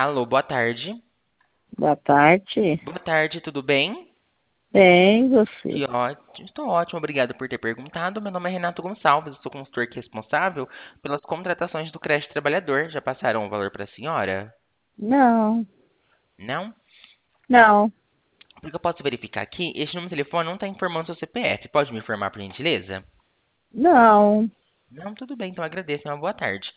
Alô, boa tarde. Boa tarde. Boa tarde, tudo bem? Bem, você? Que ótimo, estou ótimo, obrigado por ter perguntado. Meu nome é Renato Gonçalves, eu sou consultor aqui responsável pelas contratações do Creche Trabalhador. Já passaram o valor para a senhora? Não, Não? não, Porque eu posso verificar aqui, este número de telefone não está informando seu CPF. Pode me informar, por gentileza? não. Não, tudo bem, então agradeço. Uma boa tarde.